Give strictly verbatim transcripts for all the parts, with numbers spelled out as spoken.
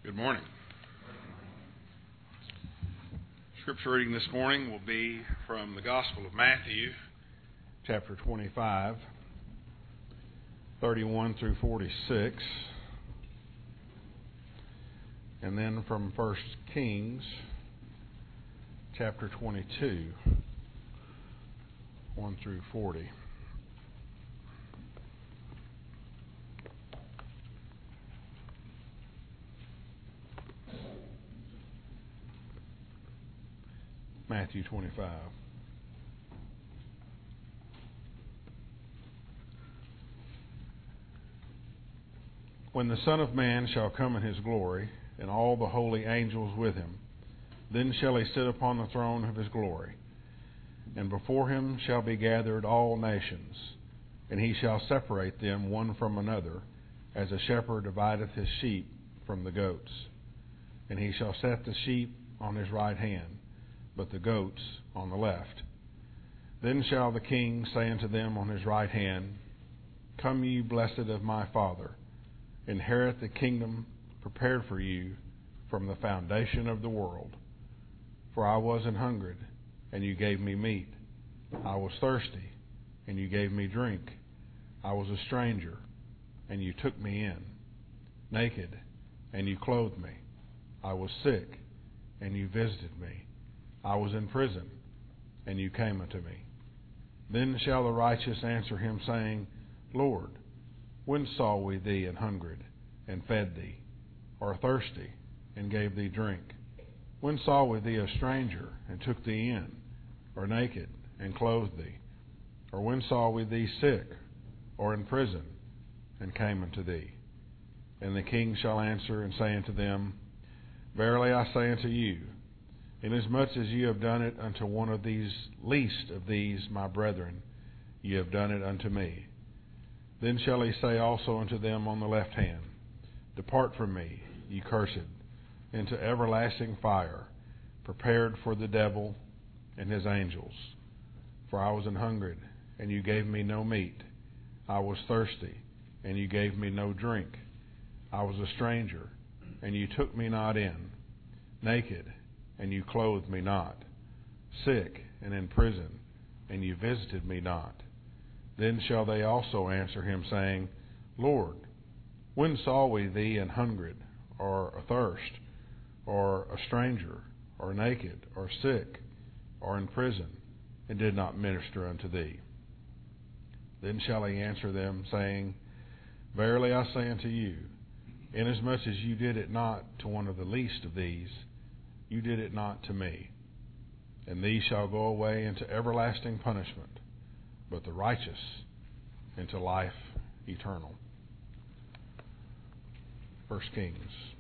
Good morning. Scripture reading this morning will be from the Gospel of Matthew, chapter twenty-five, thirty-one through forty-six, and then from First Kings, chapter twenty-two, one through forty. Matthew twenty-five. When the Son of Man shall come in his glory, and all the holy angels with him, then shall he sit upon the throne of his glory. And before him shall be gathered all nations, and he shall separate them one from another, as a shepherd divideth his sheep from the goats. And he shall set the sheep on his right hand, but the goats on the left. Then shall the King say unto them on his right hand, Come ye blessed of my Father, inherit the kingdom prepared for you from the foundation of the world. For I was an hungered, and you gave me meat. I was thirsty, and you gave me drink. I was a stranger, and you took me in. Naked, and you clothed me. I was sick, and you visited me. I was in prison, and you came unto me. Then shall the righteous answer him, saying, Lord, when saw we thee an hungered, and fed thee, or thirsty, and gave thee drink? When saw we thee a stranger, and took thee in, or naked, and clothed thee? Or when saw we thee sick, or in prison, and came unto thee? And the King shall answer and say unto them, Verily I say unto you, inasmuch as ye have done it unto one of these least of these my brethren, ye have done it unto me. Then shall he say also unto them on the left hand, Depart from me, ye cursed, into everlasting fire, prepared for the devil and his angels. For I was an hungered, and you gave me no meat. I was thirsty, and you gave me no drink. I was a stranger, and you took me not in. Naked, and you clothed me not. Sick, and in prison, and you visited me not. Then shall they also answer him, saying, Lord, when saw we thee an hungered, or athirst, or a stranger, or naked, or sick, or in prison, and did not minister unto thee? Then shall he answer them, saying, Verily I say unto you, inasmuch as you did it not to one of the least of these, you did it not to me. And these shall go away into everlasting punishment, but the righteous into life eternal. First Kings.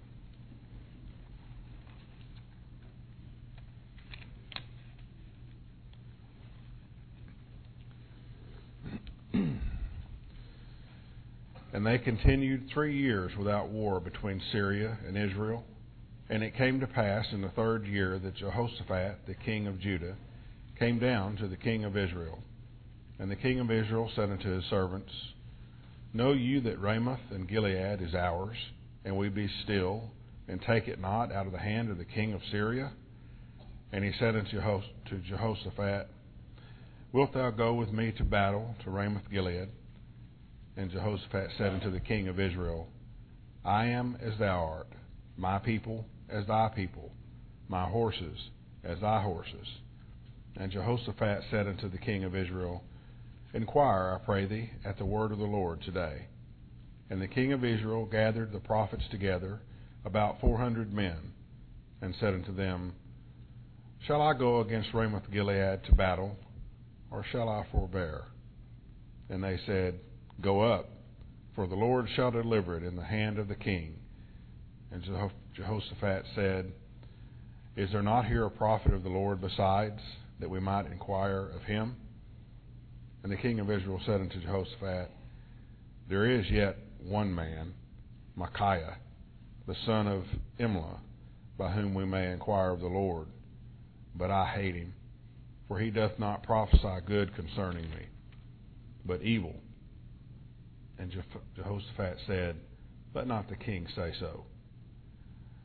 And they continued three years without war between Syria and Israel. And it came to pass in the third year that Jehoshaphat, the king of Judah, came down to the king of Israel. And the king of Israel said unto his servants, Know you that Ramoth and Gilead is ours, and we be still, and take it not out of the hand of the king of Syria? And he said unto Jehoshaphat, Wilt thou go with me to battle to Ramoth Gilead? And Jehoshaphat said unto the king of Israel, I am as thou art, my people as thy people, my horses as thy horses. And Jehoshaphat said unto the king of Israel, Inquire, I pray thee, at the word of the Lord today. And the king of Israel gathered the prophets together, about four hundred men, and said unto them, Shall I go against Ramoth Gilead to battle, or shall I forbear? And they said, Go up, for the Lord shall deliver it in the hand of the king. And Jehoshaphat said, Is there not here a prophet of the Lord besides, that we might inquire of him? And the king of Israel said unto Jehoshaphat, There is yet one man, Micaiah, the son of Imlah, by whom we may inquire of the Lord. But I hate him, for he doth not prophesy good concerning me, but evil. And Jehoshaphat said, Let not the king say so.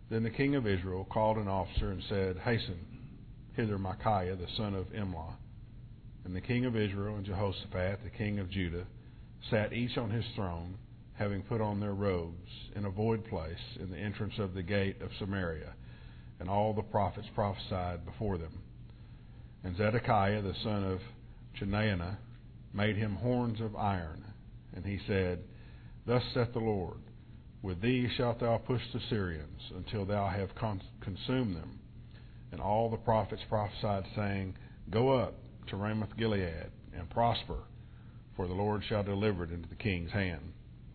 Then the king of Israel called an officer and said, Hasten hither Micaiah the son of Imlah. And the king of Israel and Jehoshaphat the king of Judah sat each on his throne, having put on their robes, in a void place in the entrance of the gate of Samaria. And all the prophets prophesied before them. And Zedekiah the son of Chenaanah made him horns of iron. And he said, Thus saith the Lord, With these shalt thou push the Syrians, until thou have con- consumed them. And all the prophets prophesied, saying, Go up to Ramoth Gilead, and prosper, for the Lord shall deliver it into the king's hand.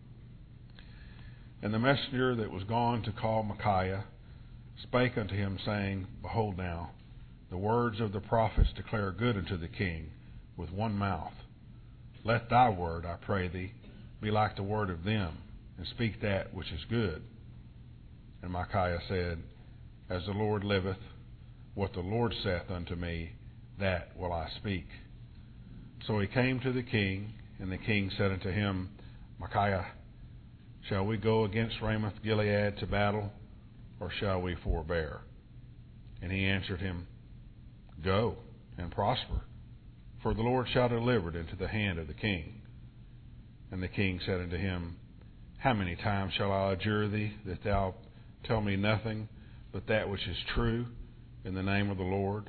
And the messenger that was gone to call Micaiah spake unto him, saying, Behold now, the words of the prophets declare good unto the king with one mouth. Let thy word, I pray thee, be like the word of them, and speak that which is good. And Micaiah said, As the Lord liveth, what the Lord saith unto me, that will I speak. So he came to the king, and the king said unto him, Micaiah, shall we go against Ramoth Gilead to battle, or shall we forbear? And he answered him, Go and prosper, for the Lord shall deliver it into the hand of the king. And the king said unto him, How many times shall I adjure thee that thou tell me nothing but that which is true in the name of the Lord?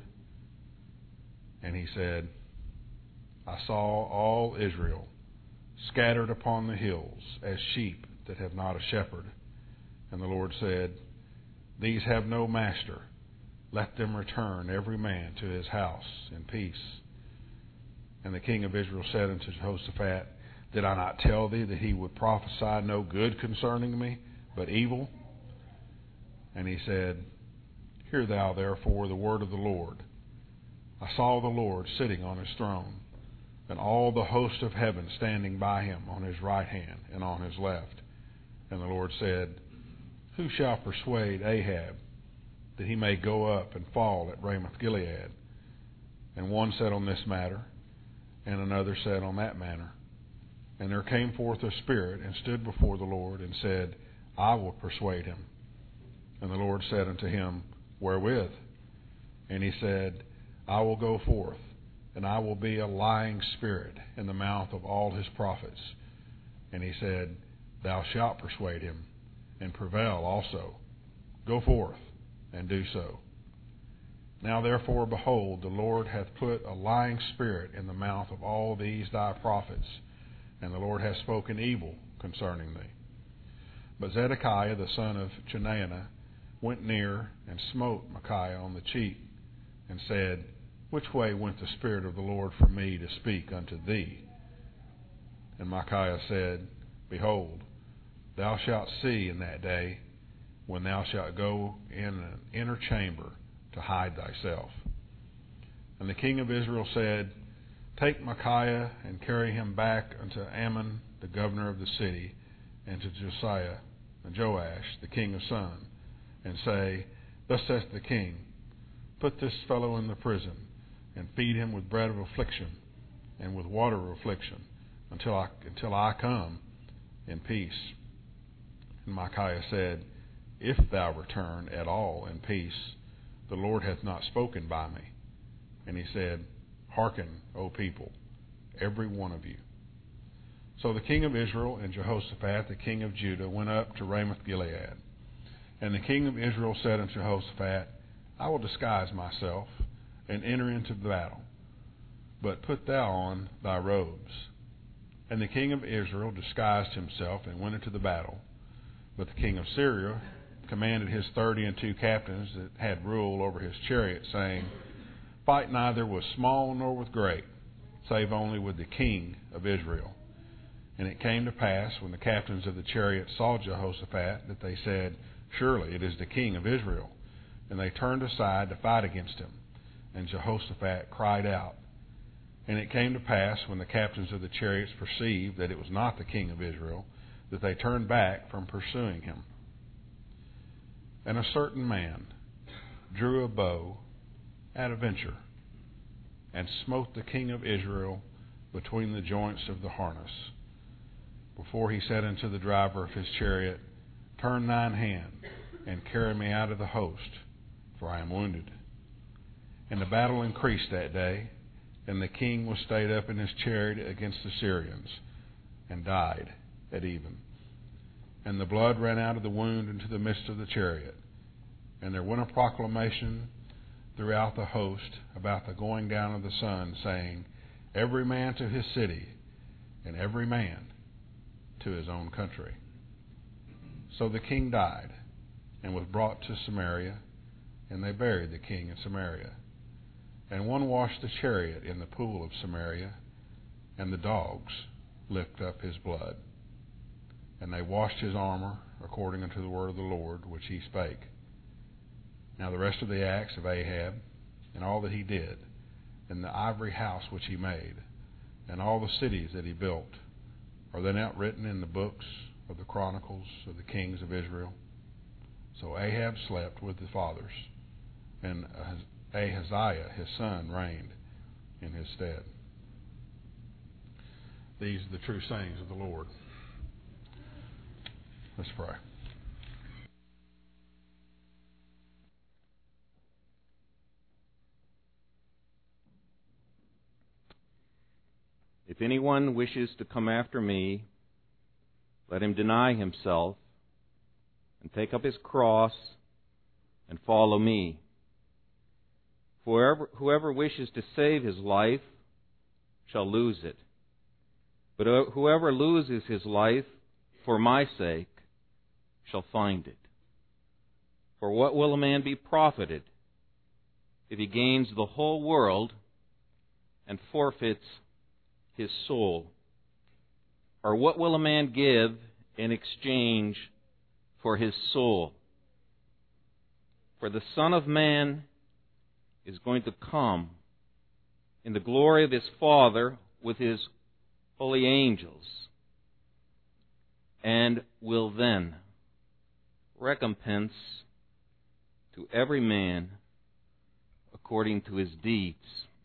And he said, I saw all Israel scattered upon the hills as sheep that have not a shepherd. And the Lord said, These have no master. Let them return every man to his house in peace. And the king of Israel said unto Jehoshaphat, Did I not tell thee that he would prophesy no good concerning me, but evil? And he said, Hear thou therefore the word of the Lord. I saw the Lord sitting on his throne, and all the host of heaven standing by him on his right hand and on his left. And the Lord said, Who shall persuade Ahab that he may go up and fall at Ramoth Gilead? And one said on this matter, and another said on that manner. And there came forth a spirit and stood before the Lord and said, I will persuade him. And the Lord said unto him, Wherewith? And he said, I will go forth, and I will be a lying spirit in the mouth of all his prophets. And he said, Thou shalt persuade him, and prevail also. Go forth, and do so. Now therefore, behold, the Lord hath put a lying spirit in the mouth of all these thy prophets, and the Lord hath spoken evil concerning thee. But Zedekiah the son of Chenaanah went near and smote Micaiah on the cheek, and said, Which way went the Spirit of the Lord from me to speak unto thee? And Micaiah said, Behold, thou shalt see in that day, when thou shalt go in an inner chamber to hide thyself. And the king of Israel said, Take Micaiah and carry him back unto Ammon, the governor of the city, and to Josiah and Joash, the king of Sun, and say, Thus saith the king, Put this fellow in the prison, and feed him with bread of affliction, and with water of affliction, until I, until I come in peace. And Micaiah said, If thou return at all in peace, the Lord hath not spoken by me. And he said, Hearken, O people, every one of you. So the king of Israel and Jehoshaphat, the king of Judah, went up to Ramoth Gilead. And the king of Israel said unto Jehoshaphat, I will disguise myself, and enter into the battle. But put thou on thy robes. And the king of Israel disguised himself, and went into the battle. But the king of Syria commanded his thirty and two captains that had rule over his chariot, saying, Fight neither with small nor with great, save only with the king of Israel. And it came to pass, when the captains of the chariot saw Jehoshaphat, that they said, Surely it is the king of Israel. And they turned aside to fight against him. And Jehoshaphat cried out. And it came to pass, when the captains of the chariots perceived that it was not the king of Israel, that they turned back from pursuing him. And a certain man drew a bow at a venture, and smote the king of Israel between the joints of the harness. Before he said unto the driver of his chariot, Turn thine hand, and carry me out of the host, for I am wounded. And the battle increased that day, and the king was stayed up in his chariot against the Syrians, and died at even. And the blood ran out of the wound into the midst of the chariot. And there went a proclamation throughout the host about the going down of the sun, saying, Every man to his city, and every man to his own country. So the king died, and was brought to Samaria, and they buried the king in Samaria. And one washed the chariot in the pool of Samaria, and the dogs licked up his blood. And they washed his armor according unto the word of the Lord, which he spake. Now the rest of the acts of Ahab, and all that he did, and the ivory house which he made, and all the cities that he built, are they not written in the books of the chronicles of the kings of Israel? So Ahab slept with the fathers, and Ahaziah his son reigned in his stead. These are the true sayings of the Lord. Let's pray. If anyone wishes to come after me, let him deny himself and take up his cross and follow me. For whoever, whoever wishes to save his life shall lose it. But whoever loses his life for my sake shall find it. For what will a man be profited if he gains the whole world and forfeits his soul? Or what will a man give in exchange for his soul? For the Son of Man is going to come in the glory of his Father with his holy angels, and will then recompense to every man according to his deeds.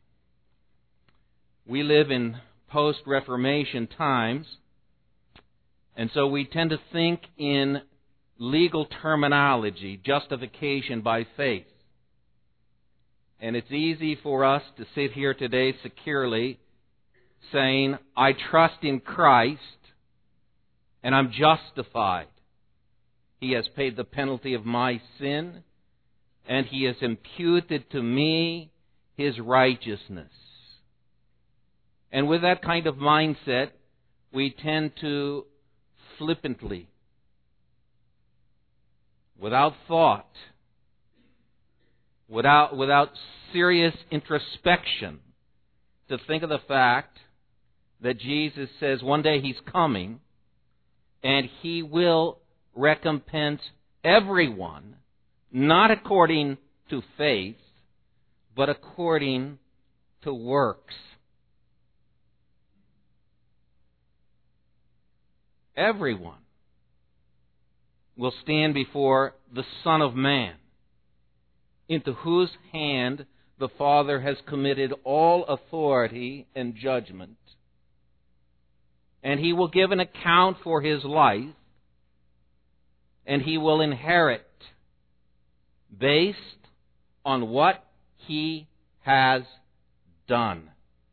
We live in post-Reformation times, and so we tend to think in legal terminology, justification by faith. And it's easy for us to sit here today securely saying, I trust in Christ and I'm justified. He has paid the penalty of my sin, and He has imputed to me His righteousness. And with that kind of mindset, we tend to flippantly, without thought, without, without serious introspection, to think of the fact that Jesus says one day He's coming and He will recompense everyone, not according to faith, but according to works. Everyone will stand before the Son of Man, into whose hand the Father has committed all authority and judgment. And He will give an account for His life, and He will inherit based on what He has done.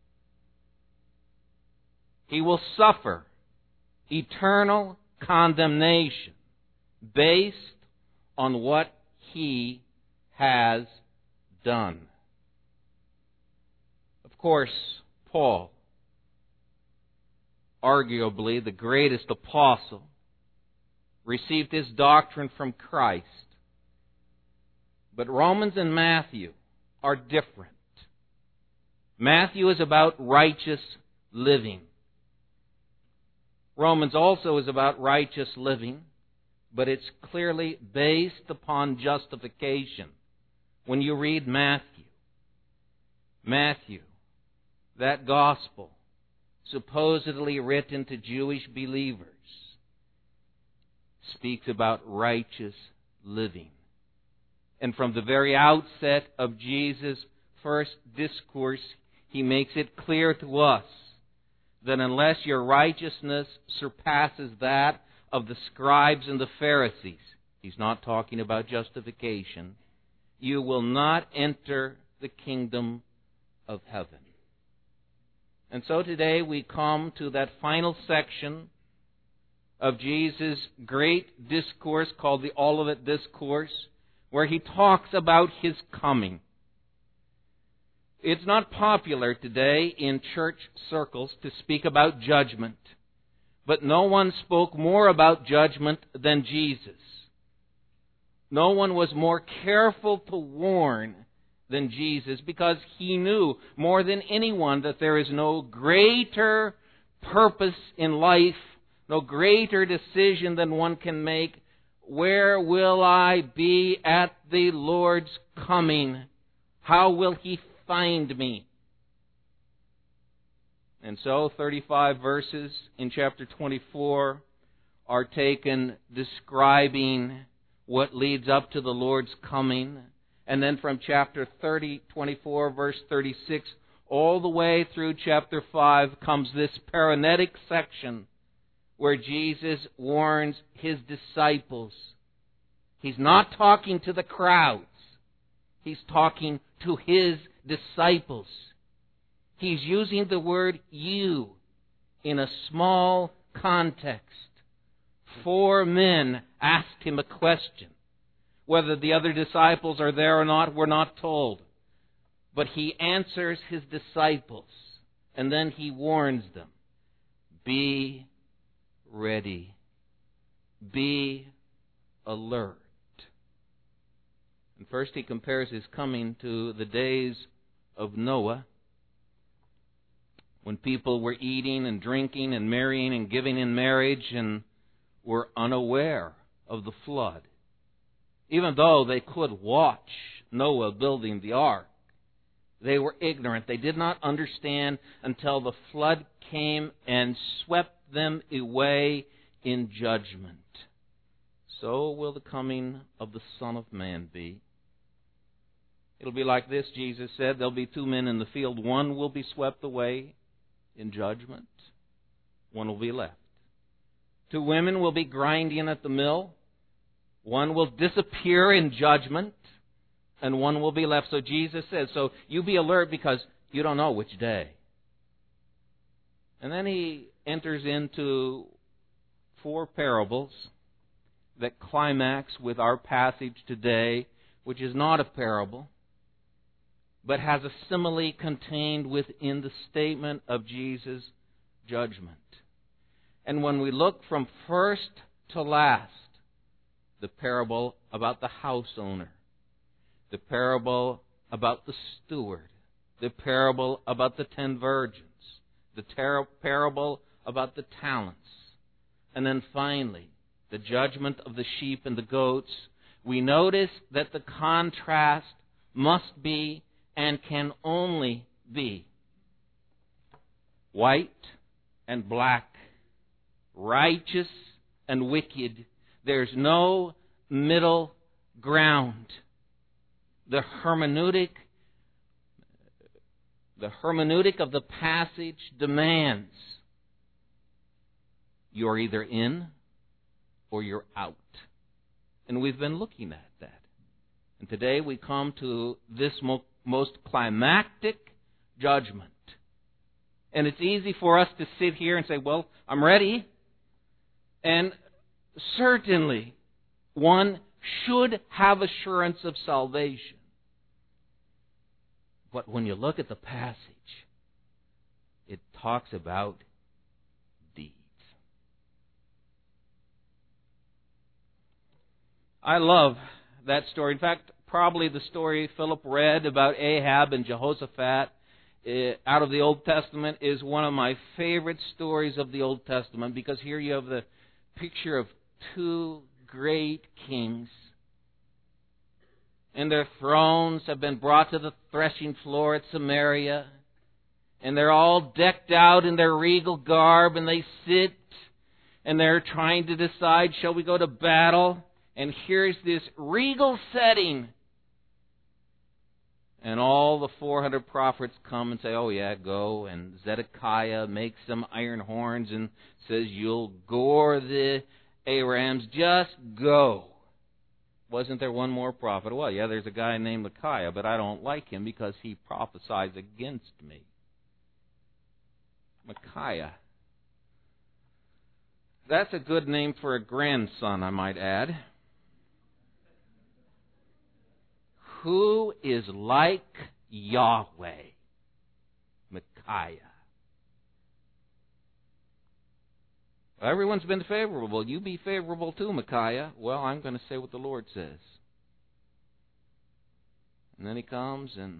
He will suffer eternal condemnation based on what He has done. Of course, Paul, arguably the greatest apostle, received his doctrine from Christ. But Romans and Matthew are different. Matthew is about righteous living. Romans also is about righteous living, but it's clearly based upon justification. When you read Matthew, Matthew, that gospel, supposedly written to Jewish believers, speaks about righteous living. And from the very outset of Jesus' first discourse, He makes it clear to us that unless your righteousness surpasses that of the scribes and the Pharisees, He's not talking about justification. You will not enter the kingdom of heaven. And so today we come to that final section of Jesus' great discourse called the Olivet Discourse, where he talks about his coming. It's not popular today in church circles to speak about judgment, but no one spoke more about judgment than Jesus. No one was more careful to warn than Jesus, because he knew more than anyone that there is no greater purpose in life, no greater decision than one can make. Where will I be at the Lord's coming? How will he find me? And so thirty-five verses in chapter twenty-four are taken describing what leads up to the Lord's coming. And then from chapter thirty, twenty-four, verse thirty-six, all the way through chapter five comes this paranetic section where Jesus warns his disciples. He's not talking to the crowds. He's talking to his disciples. He's using the word you in a small context. Four men asked him a question. Whether the other disciples are there or not, we're not told. But he answers his disciples, and then he warns them. Be ready. Be alert. And first he compares his coming to the days of Noah, when people were eating and drinking and marrying and giving in marriage and were unaware of the flood. Even though they could watch Noah building the ark, they were ignorant. They did not understand until the flood came and swept them away in judgment. So will the coming of the Son of Man be. It'll be like this, Jesus said. There'll be two men in the field. One will be swept away in judgment. One will be left. Two women will be grinding at the mill. One will disappear in judgment, and one will be left. So Jesus says, so you be alert because you don't know which day. And then he enters into four parables that climax with our passage today, which is not a parable, but has a simile contained within the statement of Jesus' judgment. And when we look from first to last, the parable about the house owner, the parable about the steward, the parable about the ten virgins, the ter- parable about the talents, and then finally, the judgment of the sheep and the goats, we notice that the contrast must be and can only be white and black, righteous and wicked. There's no middle ground. The hermeneutic, the hermeneutic of the passage demands you're either in or you're out. And we've been looking at that. And today we come to this mo- most climactic judgment. And it's easy for us to sit here and say, well, I'm ready. And certainly, one should have assurance of salvation. But when you look at the passage, it talks about deeds. I love that story. In fact, probably the story Philip read about Ahab and Jehoshaphat out of the Old Testament is one of my favorite stories of the Old Testament, because here you have the picture of two great kings, and their thrones have been brought to the threshing floor at Samaria, and they're all decked out in their regal garb, and they sit, and they're trying to decide, shall we go to battle? And here's this regal setting, and all the four hundred prophets come and say, oh yeah, go. And Zedekiah makes some iron horns and says, you'll gore the Arams, just go. Wasn't there one more prophet? Well, yeah, there's a guy named Micaiah, but I don't like him because he prophesies against me. Micaiah. That's a good name for a grandson, I might add. Who is like Yahweh? Micaiah. Everyone's been favorable. You be favorable too, Micaiah. Well, I'm going to say what the Lord says. And then he comes and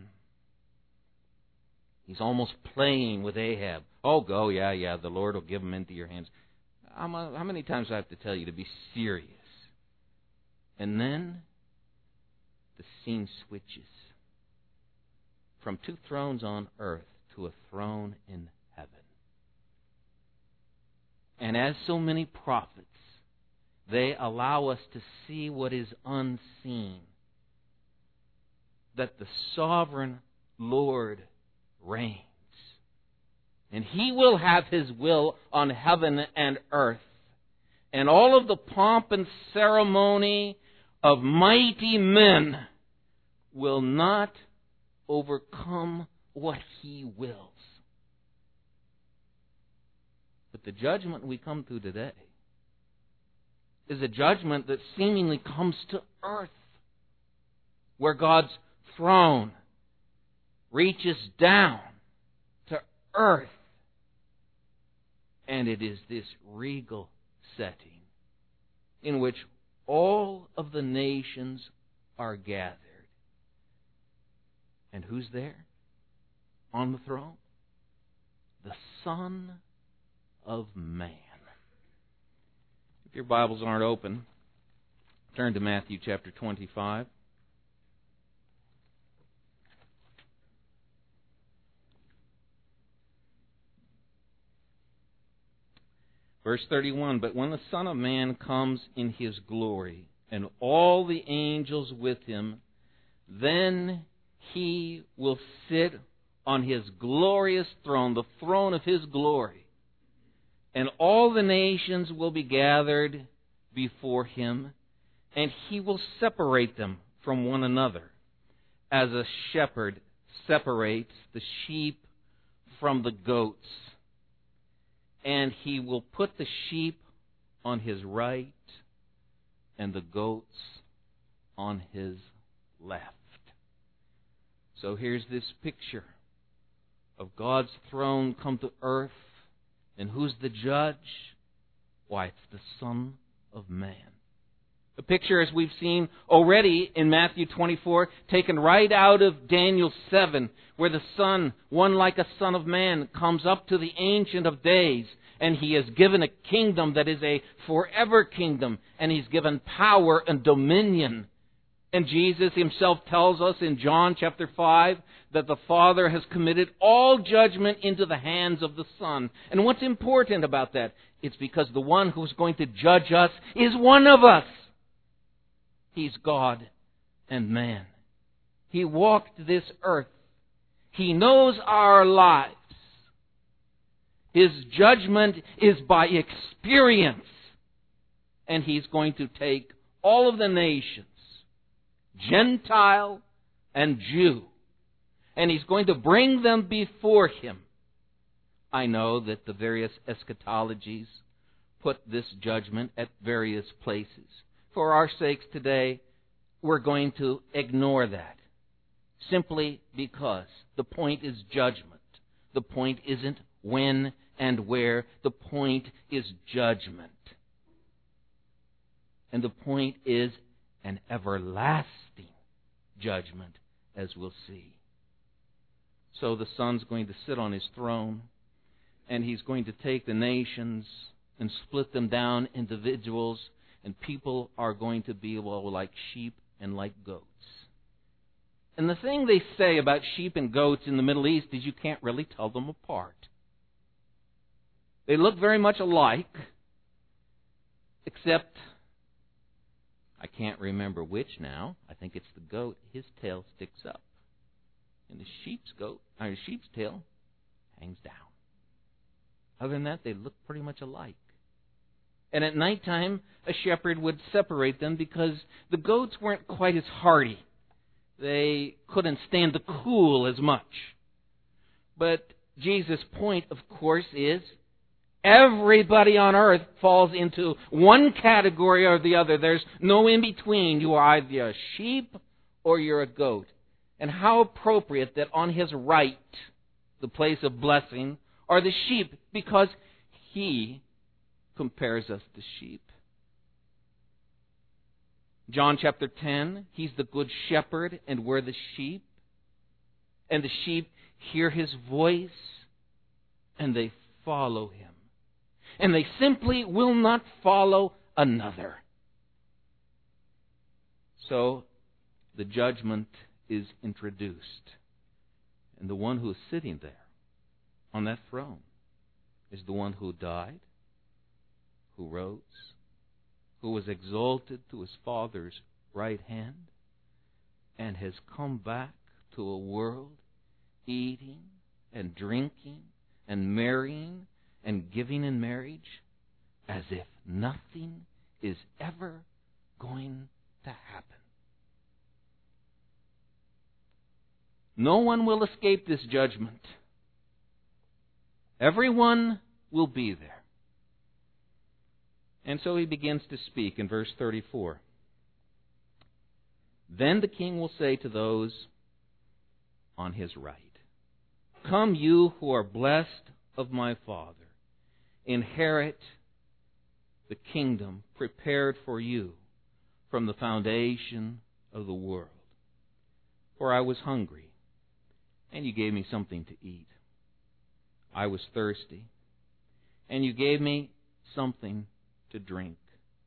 he's almost playing with Ahab. Oh, go, yeah, yeah, the Lord will give him into your hands. How many times do I have to tell you to be serious? And then the scene switches from two thrones on earth to a throne in heaven. And as so many prophets, they allow us to see what is unseen. That the sovereign Lord reigns. And He will have His will on heaven and earth. And all of the pomp and ceremony of mighty men will not overcome what He wills. But the judgment we come through today is a judgment that seemingly comes to earth, where God's throne reaches down to earth. And it is this regal setting in which all of the nations are gathered. And who's there on the throne? The Son of Man. If your Bibles aren't open, turn to Matthew chapter twenty-five. Verse thirty-one, but when the Son of Man comes in His glory, and all the angels with Him, then He will sit on His glorious throne, the throne of His glory. And all the nations will be gathered before Him, and He will separate them from one another, as a shepherd separates the sheep from the goats. And He will put the sheep on His right and the goats on His left. So here's this picture of God's throne come to earth. And who's the judge? Why, it's the Son of Man. A picture, as we've seen already in Matthew twenty-four, taken right out of Daniel seven, where the Son, one like a Son of Man, comes up to the Ancient of Days, and He is given a kingdom that is a forever kingdom, and He's given power and dominion. And Jesus Himself tells us in John chapter five that the Father has committed all judgment into the hands of the Son. And what's important about that? It's because the one who's going to judge us is one of us. He's God and man. He walked this earth. He knows our lives. His judgment is by experience. And He's going to take all of the nations, Gentile and Jew, and He's going to bring them before Him. I know that the various eschatologies put this judgment at various places. For our sakes today, we're going to ignore that, simply because the point is judgment. The point isn't when and where. The point is judgment. And the point is an everlasting judgment, as we'll see. So the Son's going to sit on His throne, and He's going to take the nations and split them down individuals, and people are going to be, well, like sheep and like goats. And the thing they say about sheep and goats in the Middle East is you can't really tell them apart. They look very much alike, except I can't remember which now. I think it's the goat. His tail sticks up. And the sheep's goat, or the sheep's tail hangs down. Other than that, they look pretty much alike. And at nighttime, a shepherd would separate them because the goats weren't quite as hardy. They couldn't stand the cool as much. But Jesus' point, of course, is everybody on earth falls into one category or the other. There's no in between. You are either a sheep or you're a goat. And how appropriate that on his right, the place of blessing, are the sheep, because he compares us to sheep. John chapter ten, he's the good shepherd and we're the sheep. And the sheep hear his voice and they follow him. And they simply will not follow another. So the judgment is introduced. And the one who is sitting there on that throne is the one who died, who rose, who was exalted to his Father's right hand, and has come back to a world eating and drinking and marrying and giving in marriage as if nothing is ever going to happen. No one will escape this judgment. Everyone will be there. And so he begins to speak in verse thirty-four. Then the king will say to those on his right, "Come, you who are blessed of my Father, inherit the kingdom prepared for you from the foundation of the world. For I was hungry, and you gave me something to eat. I was thirsty, and you gave me something to drink.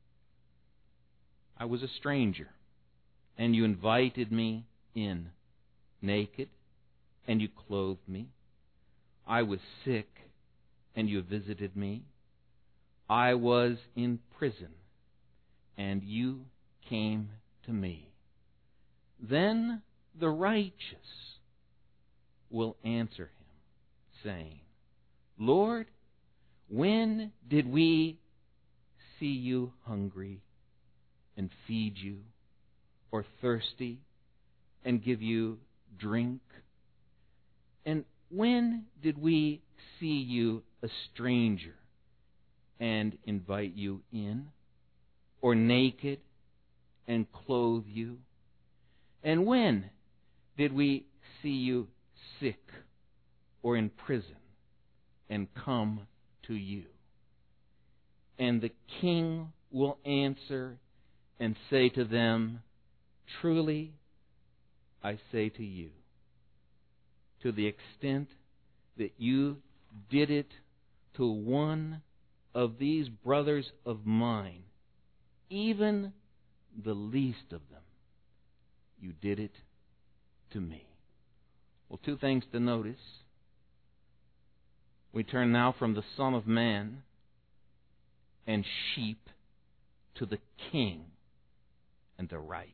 I was a stranger, and you invited me in. Naked, and you clothed me. I was sick, and you visited me. I was in prison, and you came to me." Then the righteous will answer him, saying, "Lord, when did we see you hungry and feed you, or thirsty and give you drink? And when did we see you a stranger and invite you in, or naked and clothe you? And when did we see you sick or in prison and come to you?" And the king will answer and say to them, "Truly, I say to you, to the extent that you did it to one of these brothers of mine, even the least of them, you did it to me." Well, two things to notice. We turn now from the Son of Man and sheep to the King and the righteous.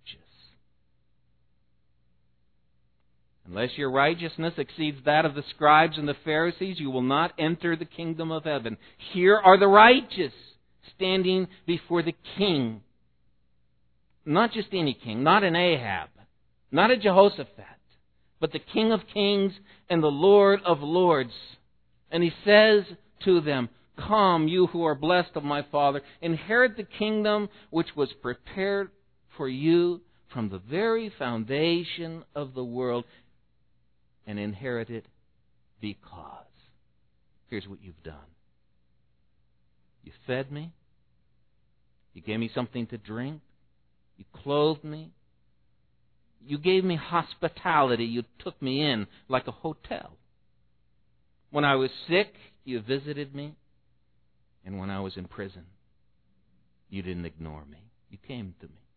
Unless your righteousness exceeds that of the scribes and the Pharisees, you will not enter the kingdom of heaven. Here are the righteous standing before the King. Not just any king, not an Ahab, not a Jehoshaphat, but the King of kings and the Lord of lords. And he says to them, "Come, you who are blessed of my Father, inherit the kingdom which was prepared for you from the very foundation of the world, and inherit it because." Here's what you've done. You fed me. You gave me something to drink. You clothed me. You gave me hospitality. You took me in like a hotel. When I was sick, you visited me. And when I was in prison, you didn't ignore me. You came to me.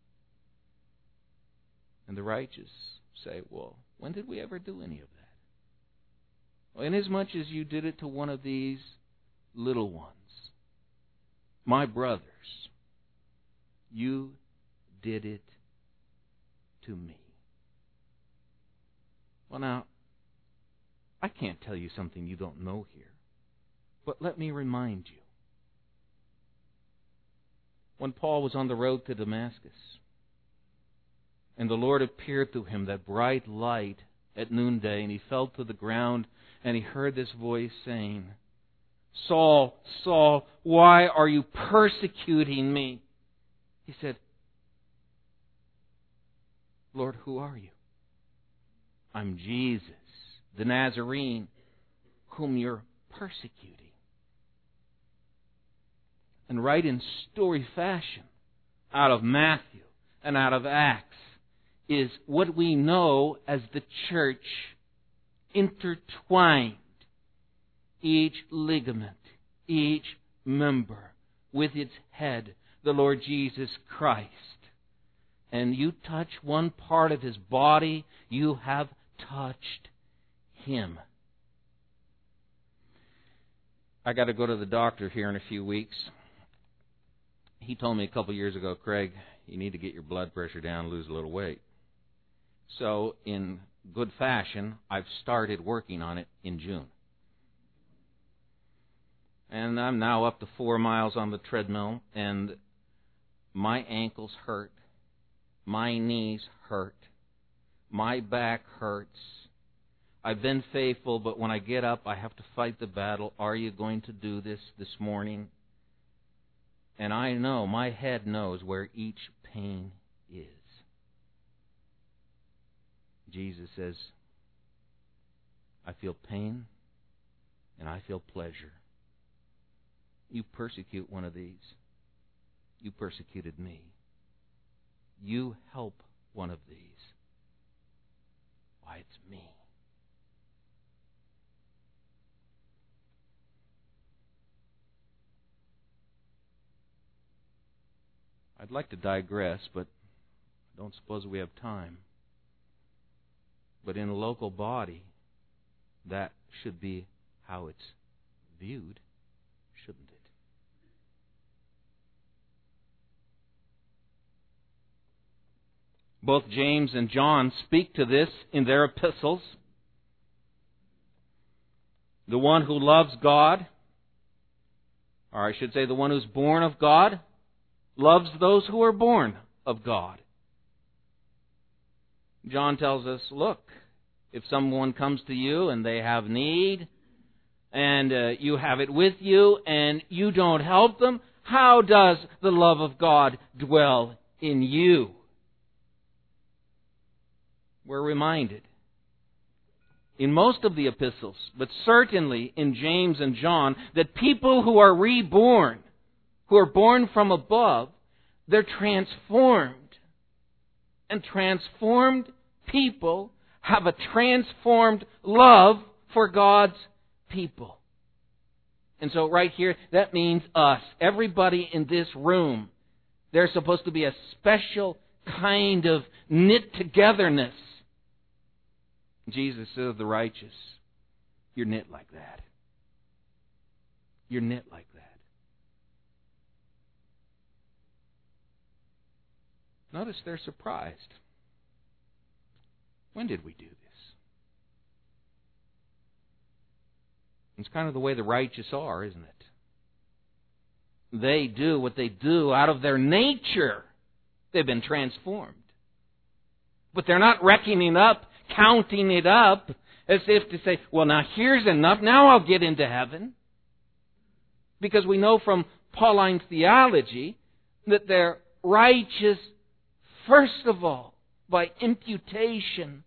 And the righteous say, "Well, when did we ever do any of that?" Well, inasmuch as you did it to one of these little ones, my brothers, you did it to me. Well, now, I can't tell you something you don't know here, but let me remind you. when Paul was on the road to Damascus. And the Lord appeared to him, that bright light at noonday, and he fell to the ground, and he heard this voice saying, Saul, Saul, why are you persecuting me? He said, Lord, who are you? I'm Jesus, the Nazarene, whom you're persecuting. And right in story fashion, out of Matthew and out of Acts, is what we know as the church intertwined, each ligament, each member with its head, the Lord Jesus Christ. And you touch one part of His body, you have touched Him. I got to go to the doctor here in a few weeks. He told me a couple years ago, Craig, you need to get your blood pressure down, lose a little weight. So, in good fashion, I've started working on it in June. And I'm now up to four miles on the treadmill, and my ankles hurt, my knees hurt, my back hurts. I've been faithful, but when I get up, I have to fight the battle. Are you going to do this this morning? And I know, my head knows where each pain is. Jesus says, I feel pain and I feel pleasure. You persecute one of these. You persecuted me. You help one of these. Why, it's me. I'd like to digress, but I don't suppose we have time. But in a local body, that should be how it's viewed, shouldn't it? Both James and John speak to this in their epistles. The one who loves God, or I should say the one who's born of God, loves those who are born of God. John tells us, look, if someone comes to you and they have need, and uh, you have it with you, and you don't help them, how does the love of God dwell in you? We're reminded in most of the epistles, but certainly in James and John, that people who are reborn, who are born from above, they're transformed. And transformed people have a transformed love for God's people. And so right here, that means us. Everybody in this room. There's supposed to be a special kind of knit togetherness. Jesus says, the righteous, you're knit like that. You're knit like that. Notice they're surprised. When did we do this? It's kind of the way the righteous are, isn't it? They do what they do out of their nature. They've been transformed. But they're not reckoning up, counting it up, as if to say, well, now here's enough, now I'll get into heaven. Because we know from Pauline theology that they're righteous, first of all, by imputation.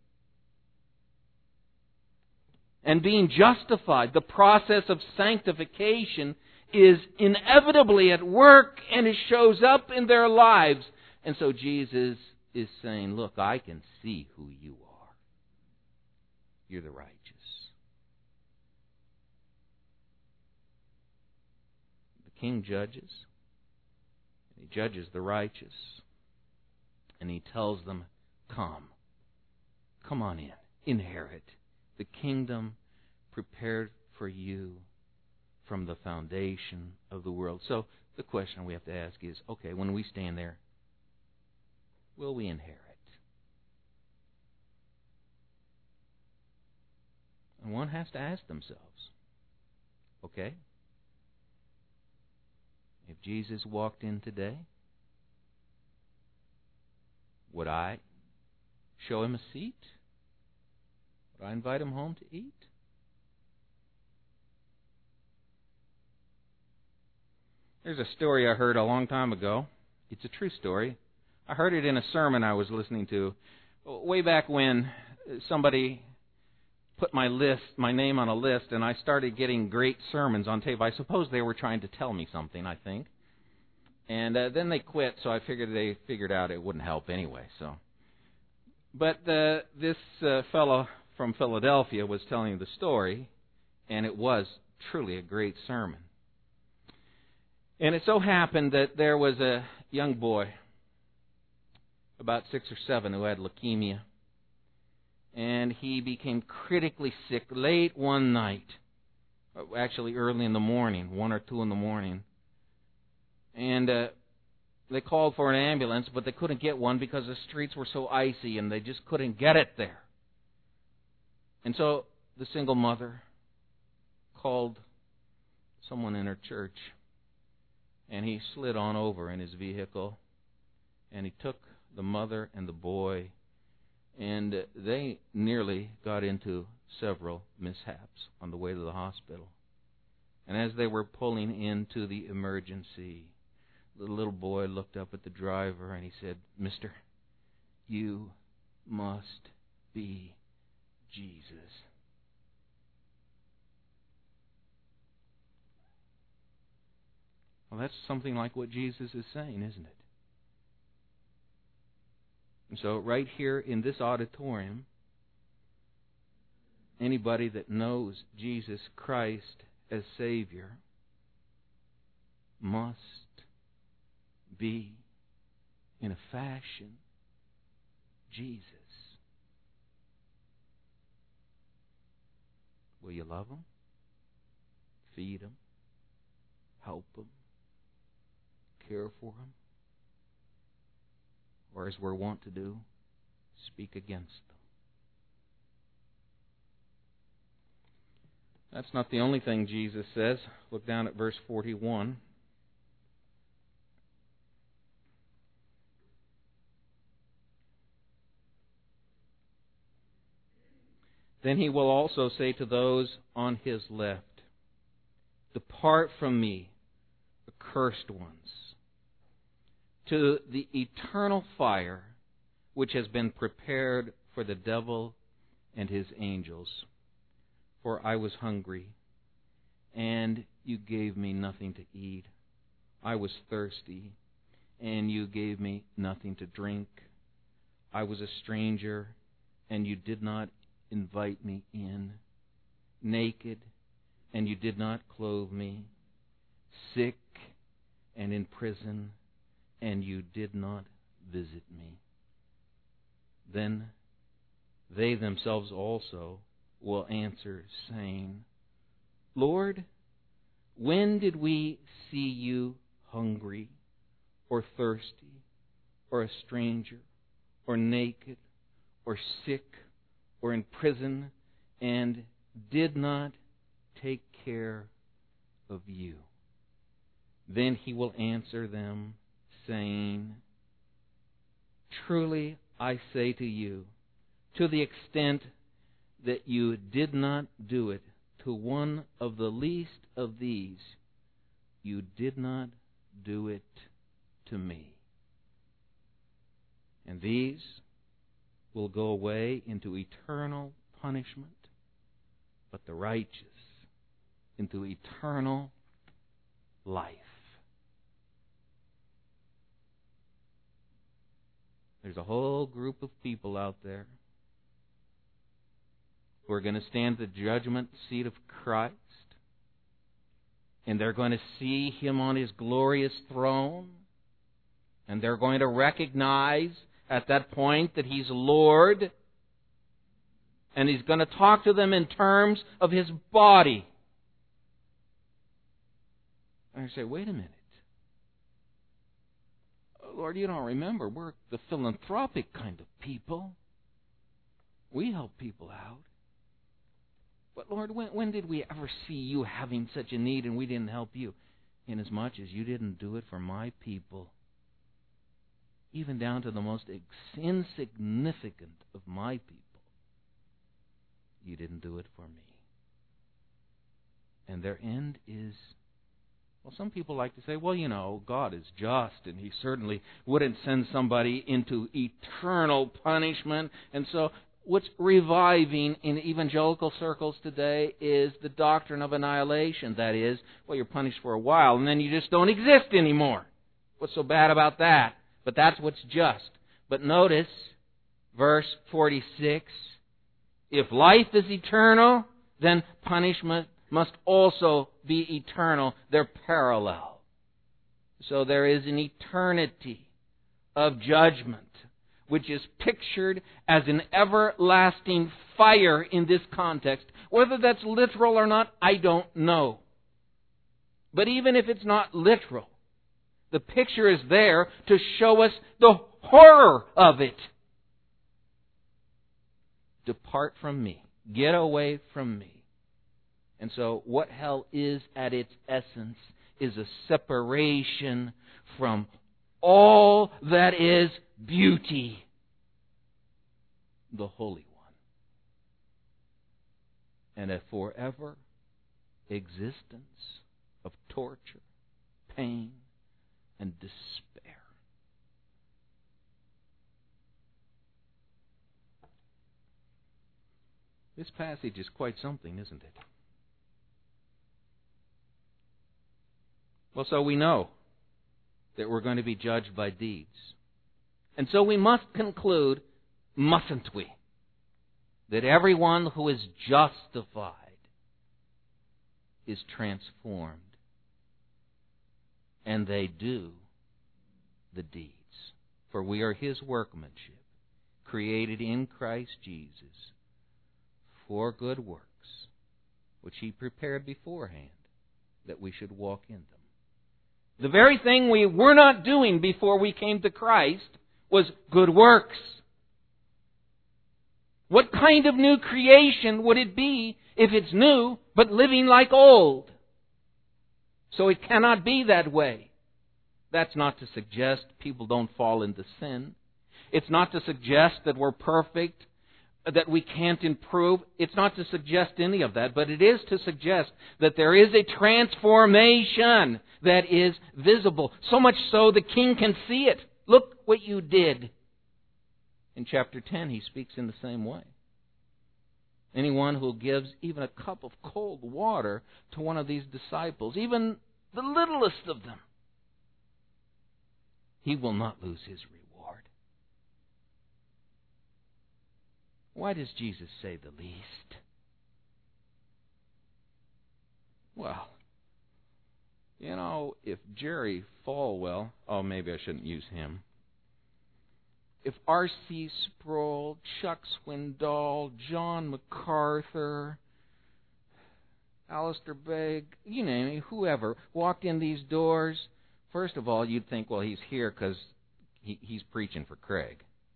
And being justified, the process of sanctification is inevitably at work, and it shows up in their lives. And so Jesus is saying, look, I can see who you are. You're the righteous. The King judges. He judges the righteous. And He tells them, come. Come on in. Inherit the kingdom prepared for you from the foundation of the world. So the question we have to ask is, okay, when we stand there, will we inherit? And one has to ask themselves, okay, if Jesus walked in today, Would I show him a seat? Would I invite him home to eat? There's a story I heard a long time ago. It's a true story. I heard it in a sermon I was listening to way back when somebody put my list, my name on a list, and I started getting great sermons on tape. I suppose they were trying to tell me something, I think. And uh, then they quit, so I figured they figured out it wouldn't help anyway. So, But uh, this uh, fellow from Philadelphia was telling the story, and it was truly a great sermon. And it so happened that there was a young boy, about six or seven, who had leukemia. And he became critically sick late one night, actually early in the morning, one or two in the morning. And uh, they called for an ambulance, but they couldn't get one because the streets were so icy and they just couldn't get it there. And so the single mother called someone in her church, and he slid on over in his vehicle, and he took the mother and the boy, and they nearly got into several mishaps on the way to the hospital. And as they were pulling into the emergency, the little boy looked up at the driver and he said, "Mister, you must be Jesus." Well, that's something like what Jesus is saying, isn't it? And so right here in this auditorium, anybody that knows Jesus Christ as Savior must be, in a fashion, Jesus. Will you love Him? Feed Him? Help Him? Care for Him? Or, as we're wont to do, speak against them? That's not the only thing Jesus says. Look down at verse forty-one. Then He will also say to those on His left, "Depart from me, accursed ones, to the eternal fire which has been prepared for the devil and his angels. For I was hungry, and you gave me nothing to eat. I was thirsty, and you gave me nothing to drink. I was a stranger, and you did not invite me in. Naked, and you did not clothe me. Sick, and in prison, and you did not visit me." Then they themselves also will answer, saying, "Lord, when did we see you hungry, or thirsty, or a stranger, or naked, or sick, or in prison, and did not take care of you?" Then He will answer them, saying, "Truly I say to you, to the extent that you did not do it to one of the least of these, you did not do it to me." And these will go away into eternal punishment, but the righteous into eternal life. There's a whole group of people out there who are going to stand at the judgment seat of Christ, and they're going to see Him on His glorious throne, and they're going to recognize at that point that He's Lord, and He's going to talk to them in terms of His body. And I say, wait a minute. Lord, you don't remember, we're the philanthropic kind of people. We help people out. But Lord, when, when did we ever see you having such a need and we didn't help you? Inasmuch as you didn't do it for my people. even down to the most insignificant of my people, you didn't do it for me. And their end is, well, some people like to say, well, you know, God is just, and He certainly wouldn't send somebody into eternal punishment. And so what's reviving in evangelical circles today is the doctrine of annihilation. That is, well, you're punished for a while, and then you just don't exist anymore. What's so bad about that? But that's what's just. But notice, verse forty-six, if life is eternal, then punishment must also be eternal. They're parallel. So there is an eternity of judgment, which is pictured as an everlasting fire in this context. Whether that's literal or not, I don't know. But even if it's not literal, the picture is there to show us the horror of it. Depart from me. Get away from me. And so what hell is at its essence is a separation from all that is beauty, the Holy One, and a forever existence of torture, pain, and despair. This passage is quite something, isn't it? Well, so we know that we're going to be judged by deeds. And so we must conclude, mustn't we, that everyone who is justified is transformed, and they do the deeds. For we are His workmanship, created in Christ Jesus for good works, which He prepared beforehand that we should walk in them. The very thing we were not doing before we came to Christ was good works. What kind of new creation would it be if it's new but living like old? So it cannot be that way. That's not to suggest people don't fall into sin. It's not to suggest that we're perfect, that we can't improve. It's not to suggest any of that, but it is to suggest that there is a transformation that is visible. So much so the king can see it. Look what you did. In chapter ten, he speaks in the same way. Anyone who gives even a cup of cold water to one of these disciples, even the littlest of them, he will not lose his reward. Why does Jesus say the least? Well, you know, if Jerry Falwell, oh, maybe I shouldn't use him. If R C Sproul, Chuck Swindoll, John MacArthur, Alistair Begg, you name it, whoever, walked in these doors, first of all, you'd think, well, he's here because he, he's preaching for Craig.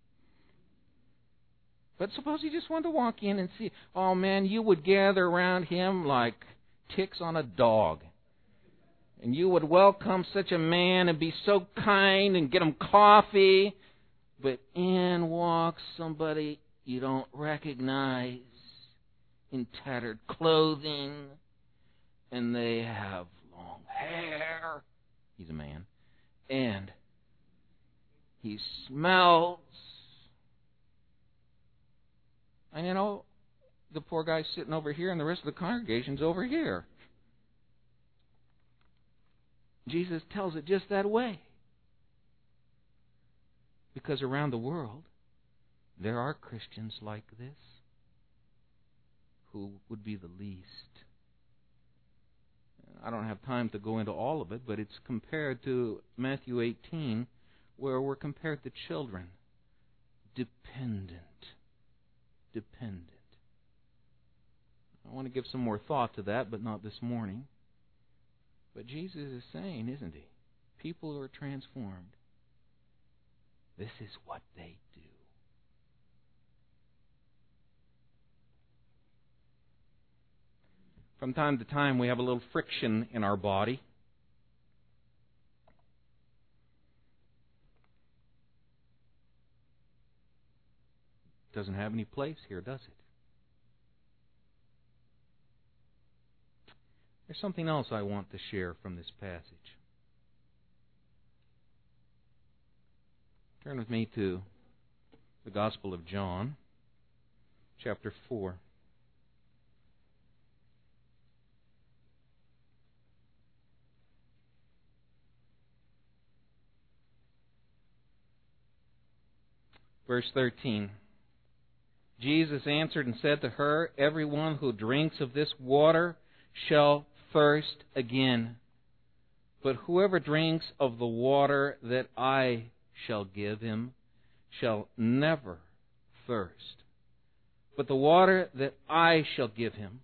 But suppose he just wanted to walk in and see, oh man, you would gather around him like ticks on a dog. And you would welcome such a man and be so kind and get him coffee. But in walks somebody you don't recognize in tattered clothing, and they have long hair. He's a man. And he smells. And you know, the poor guy's sitting over here and the rest of the congregation's over here. Jesus tells it just that way. Because around the world, there are Christians like this who would be the least. I don't have time to go into all of it, but it's compared to Matthew eighteen, where we're compared to children. Dependent. Dependent. I want to give some more thought to that, but not this morning. But Jesus is saying, isn't he? People who are transformed, this is what they do. From time to time, we have a little friction in our body. doesn't have any place here, does it? There's something else I want to share from this passage. Turn with me to the Gospel of John, chapter four. Verse thirteen. Jesus answered and said to her, "Everyone who drinks of this water shall thirst again. But whoever drinks of the water that I shall give him shall never thirst. But the water that I shall give him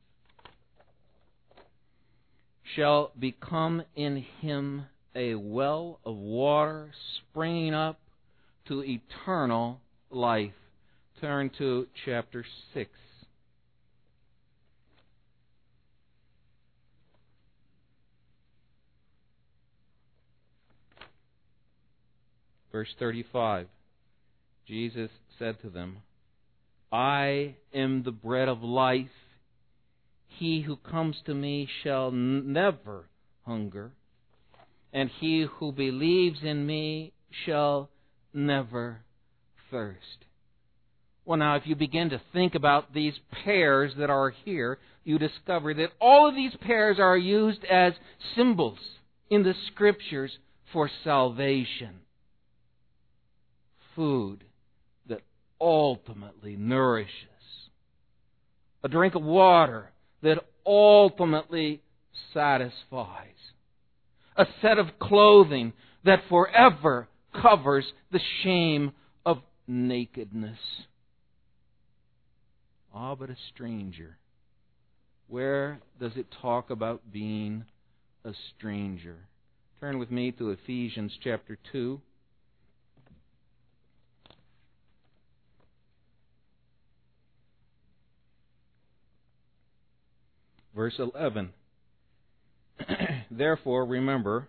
shall become in him a well of water springing up to eternal life." Turn to chapter six. Verse thirty-five. Jesus said to them, "I am the bread of life. He who comes to me shall never hunger, and he who believes in me shall never thirst." Well, now, if you begin to think about these pairs that are here, you discover that all of these pairs are used as symbols in the Scriptures for salvation. Food that ultimately nourishes. A drink of water that ultimately satisfies. A set of clothing that forever covers the shame of nakedness. Ah, but a stranger. Where does it talk about being a stranger? Turn with me to Ephesians chapter two. Verse eleven. "Therefore remember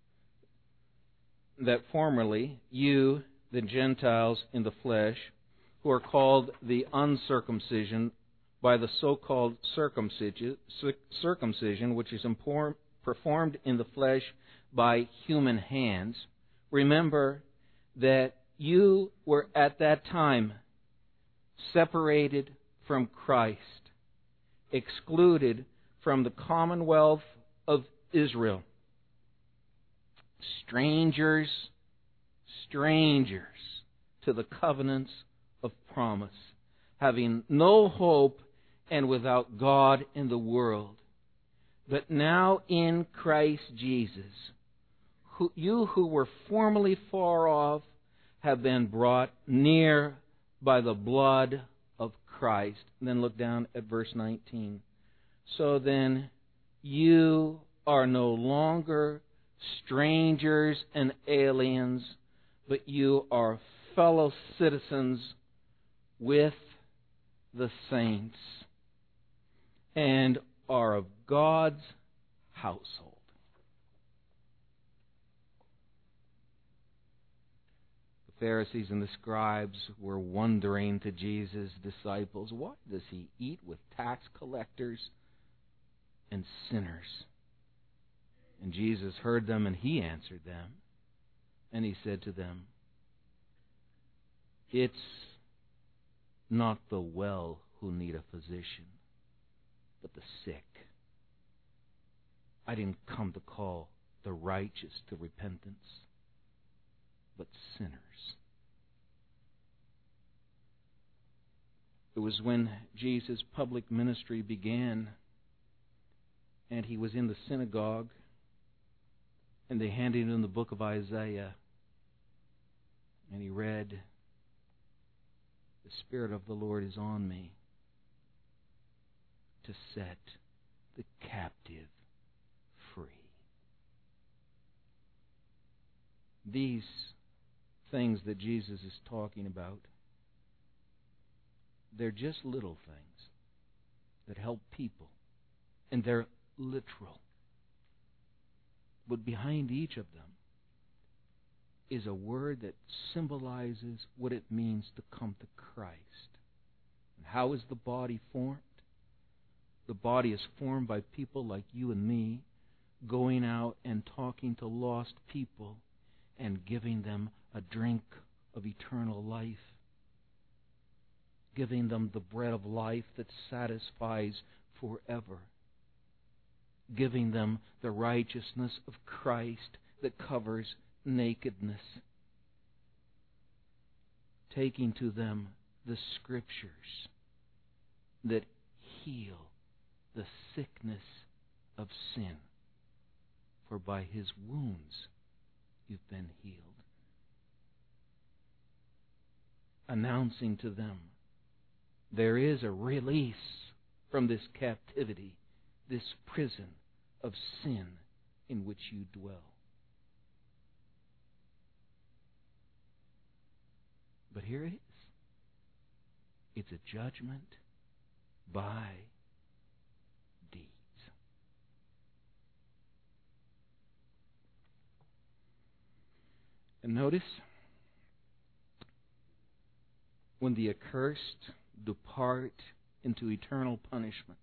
that formerly you, the Gentiles in the flesh, who are called the uncircumcision by the so-called circumcision, circumcision which is performed in the flesh by human hands, remember that you were at that time separated from Christ, excluded from the commonwealth of Israel, strangers, strangers to the covenants of promise, having no hope and without God in the world. But now in Christ Jesus, who, you who were formerly far off have been brought near by the blood of Christ." And then look down at verse nineteen. "So then you are no longer strangers and aliens, but you are fellow citizens with the saints and are of God's household." The Pharisees and the scribes were wondering to Jesus' disciples, "Why does he eat with tax collectors and sinners?" And Jesus heard them, and he answered them, and he said to them, "It's not the well who need a physician, but the sick. I didn't come to call the righteous to repentance, but sinners." It was when Jesus' public ministry began, and he was in the synagogue, and they handed him the book of Isaiah, and he read, "The Spirit of the Lord is on me to set the captive free." These things that Jesus is talking about, they're just little things that help people, and they're literal. But behind each of them is a word that symbolizes what it means to come to Christ. And how is the body formed? The body is formed by people like you and me going out and talking to lost people and giving them a drink of eternal life, giving them the bread of life that satisfies forever, giving them the righteousness of Christ that covers nakedness, taking to them the Scriptures that heal the sickness of sin. For by His wounds you've been healed. Announcing to them there is a release from this captivity, this prison of sin in which you dwell. But here it is. It's a judgment by deeds. And notice, when the accursed depart into eternal punishment,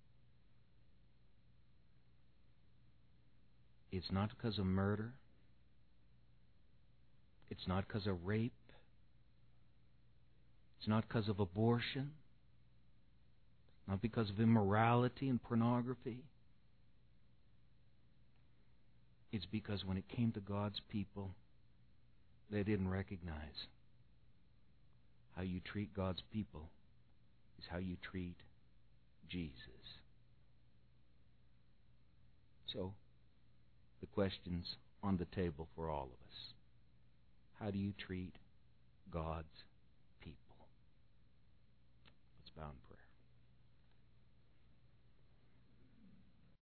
it's not because of murder. It's not because of rape. It's not because of abortion. Not because of immorality and pornography. It's because when it came to God's people, they didn't recognize how you treat God's people is how you treat Jesus. So, the question's on the table for all of us. How do you treat God's